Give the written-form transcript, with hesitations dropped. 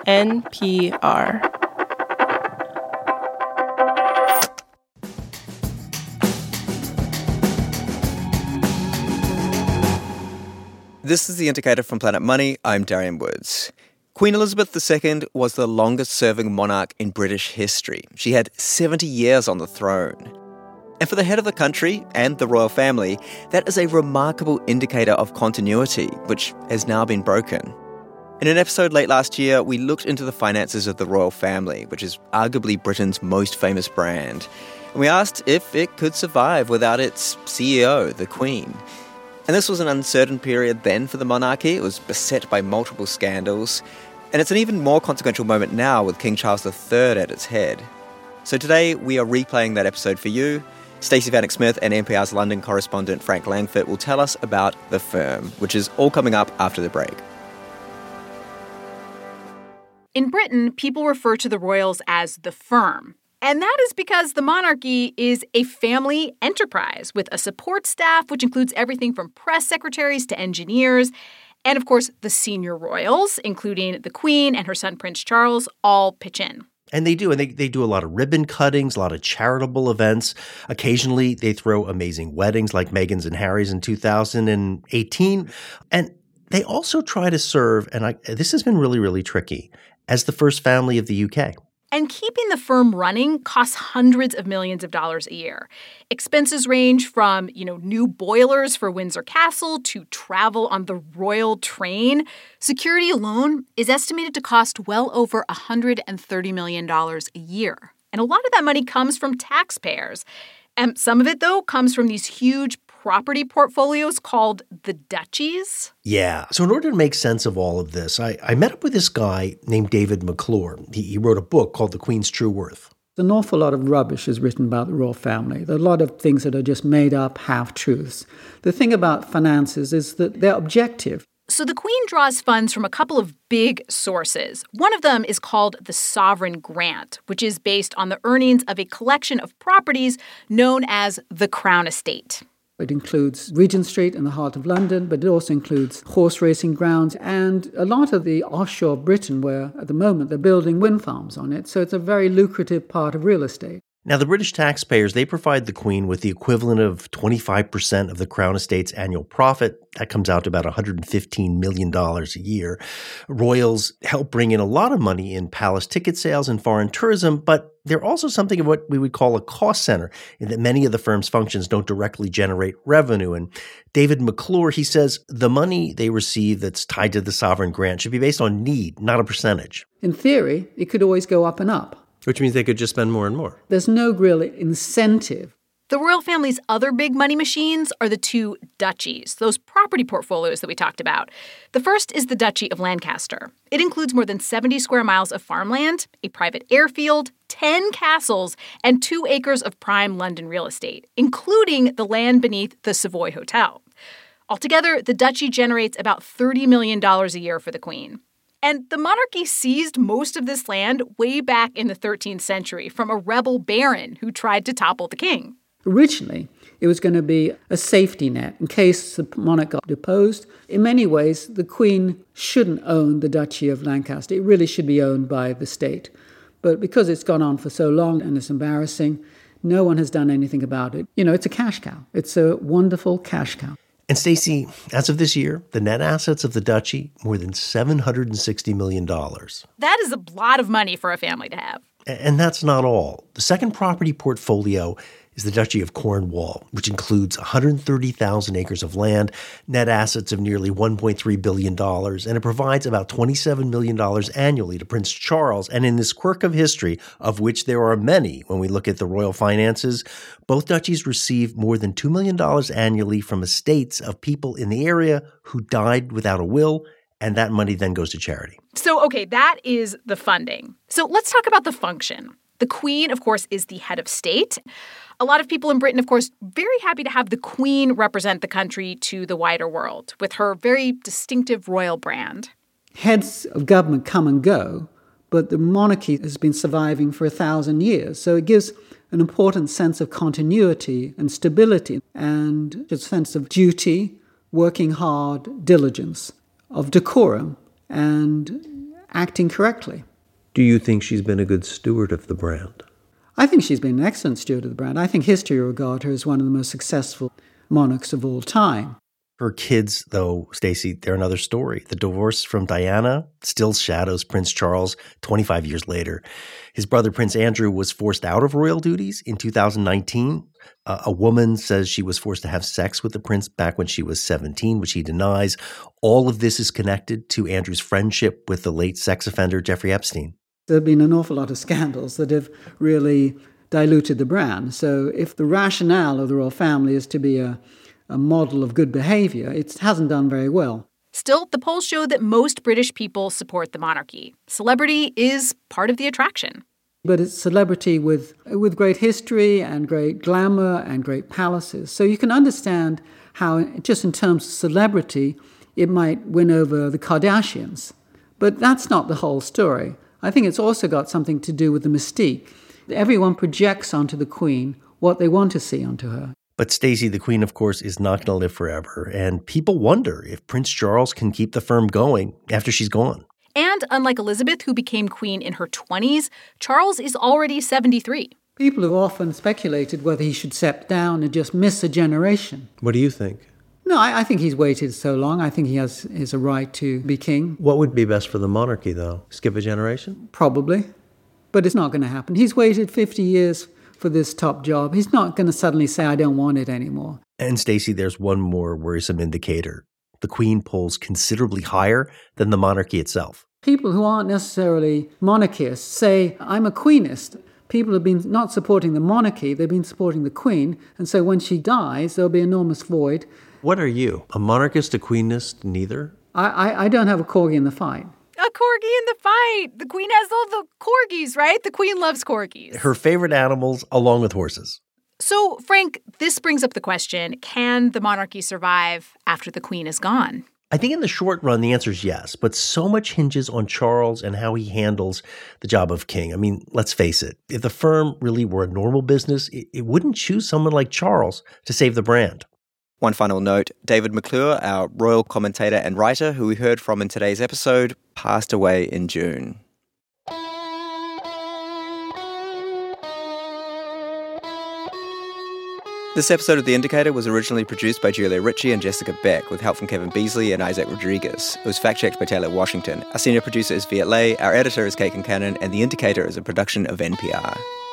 NPR. This is The Indicator from Planet Money. I'm Darian Woods. Queen Elizabeth II was the longest-serving monarch in British history. She had 70 years on the throne. And for the head of the country and the royal family, that is a remarkable indicator of continuity, which has now been broken. In an episode late last year, we looked into the finances of the royal family, which is arguably Britain's most famous brand. And we asked if it could survive without its CEO, the Queen. And this was an uncertain period then for the monarchy. It was beset by multiple scandals. And it's an even more consequential moment now with King Charles III at its head. So today, we are replaying that episode for you. Stacey Vanek Smith and NPR's London correspondent Frank Langford will tell us about The Firm, which is all coming up after the break. In Britain, people refer to the royals as the firm. And that is because the monarchy is a family enterprise with a support staff, which includes everything from press secretaries to engineers. And, of course, the senior royals, including the Queen and her son Prince Charles, all pitch in. And they do. And they do a lot of ribbon cuttings, a lot of charitable events. Occasionally, they throw amazing weddings like Meghan's and Harry's in 2018. And they also try to serve, and this has been really, really tricky, as the first family of the UK. And keeping the firm running costs hundreds of millions of dollars a year. Expenses range from, new boilers for Windsor Castle to travel on the royal train. Security alone is estimated to cost well over $130 million a year. And a lot of that money comes from taxpayers. And some of it, though, comes from these huge property portfolios called the duchies. Yeah. So in order to make sense of all of this, I met up with this guy named David McClure. He wrote a book called The Queen's True Worth. An awful lot of rubbish is written about the royal family. There are a lot of things that are just made up half-truths. The thing about finances is that they're objective. So the Queen draws funds from a couple of big sources. One of them is called the Sovereign Grant, which is based on the earnings of a collection of properties known as the Crown Estate. It includes Regent Street in the heart of London, but it also includes horse racing grounds and a lot of the offshore Britain where, at the moment, they're building wind farms on it. So it's a very lucrative part of real estate. Now, the British taxpayers, they provide the Queen with the equivalent of 25% of the Crown Estate's annual profit. That comes out to about $115 million a year. Royals help bring in a lot of money in palace ticket sales and foreign tourism, but they're also something of what we would call a cost center, in that many of the firm's functions don't directly generate revenue. And David McClure, he says the money they receive that's tied to the sovereign grant should be based on need, not a percentage. In theory, it could always go up and up. Which means they could just spend more and more. There's no real incentive. The royal family's other big money machines are the two duchies, those property portfolios that we talked about. The first is the Duchy of Lancaster. It includes more than 70 square miles of farmland, a private airfield, 10 castles, and 2 acres of prime London real estate, including the land beneath the Savoy Hotel. Altogether, the duchy generates about $30 million a year for the Queen. And the monarchy seized most of this land way back in the 13th century from a rebel baron who tried to topple the king. Originally, it was going to be a safety net in case the monarch got deposed. In many ways, the Queen shouldn't own the Duchy of Lancaster. It really should be owned by the state. But because it's gone on for so long and it's embarrassing, no one has done anything about it. It's a cash cow. It's a wonderful cash cow. And Stacey, as of this year, the net assets of the duchy, more than $760 million. That is a lot of money for a family to have. And that's not all. The second property portfolio is the Duchy of Cornwall, which includes 130,000 acres of land, net assets of nearly $1.3 billion, and it provides about $27 million annually to Prince Charles. And in this quirk of history, of which there are many when we look at the royal finances, both duchies receive more than $2 million annually from estates of people in the area who died without a will, and that money then goes to charity. So, okay, that is the funding. So let's talk about the function. The Queen, of course, is the head of state. A lot of people in Britain, of course, very happy to have the Queen represent the country to the wider world with her very distinctive royal brand. Heads of government come and go, but the monarchy has been surviving for 1,000 years. So it gives an important sense of continuity and stability and a sense of duty, working hard, diligence, of decorum, and acting correctly. Do you think she's been a good steward of the brand? I think she's been an excellent steward of the brand. I think history will regard her as one of the most successful monarchs of all time. Her kids, though, Stacey, they're another story. The divorce from Diana still shadows Prince Charles 25 years later. His brother, Prince Andrew, was forced out of royal duties in 2019. A woman says she was forced to have sex with the prince back when she was 17, which he denies. All of this is connected to Andrew's friendship with the late sex offender Jeffrey Epstein. There have been an awful lot of scandals that have really diluted the brand. So if the rationale of the royal family is to be a model of good behavior, it hasn't done very well. Still, the polls show that most British people support the monarchy. Celebrity is part of the attraction. But it's celebrity with great history and great glamour and great palaces. So you can understand how, just in terms of celebrity, it might win over the Kardashians. But that's not the whole story. I think it's also got something to do with the mystique. Everyone projects onto the Queen what they want to see onto her. But Stacey, the Queen, of course, is not going to live forever. And people wonder if Prince Charles can keep the firm going after she's gone. And unlike Elizabeth, who became queen in her 20s, Charles is already 73. People have often speculated whether he should step down and just miss a generation. What do you think? No, I think he's waited so long. I think he has a right to be king. What would be best for the monarchy, though? Skip a generation? Probably. But it's not going to happen. He's waited 50 years for this top job. He's not going to suddenly say, I don't want it anymore. And Stacey, there's one more worrisome indicator. The Queen polls considerably higher than the monarchy itself. People who aren't necessarily monarchists say, I'm a queenist. People have been not supporting the monarchy, they've been supporting the Queen. And so when she dies, there'll be an enormous void. What are you? A monarchist, a queenist, neither? I don't have a corgi in the fight. A corgi in the fight. The Queen has all the corgis, right? The Queen loves corgis. Her favorite animals, along with horses. So, Frank, this brings up the question, can the monarchy survive after the Queen is gone? I think in the short run, the answer is yes, but so much hinges on Charles and how he handles the job of king. I mean, let's face it, if the firm really were a normal business, it wouldn't choose someone like Charles to save the brand. One final note, David McClure, our royal commentator and writer, who we heard from in today's episode, passed away in June. This episode of The Indicator was originally produced by Julia Ritchie and Jessica Beck, with help from Kevin Beasley and Isaac Rodriguez. It was fact-checked by Taylor Washington. Our senior producer is Viet Le, our editor is Kate Concannon, and The Indicator is a production of NPR.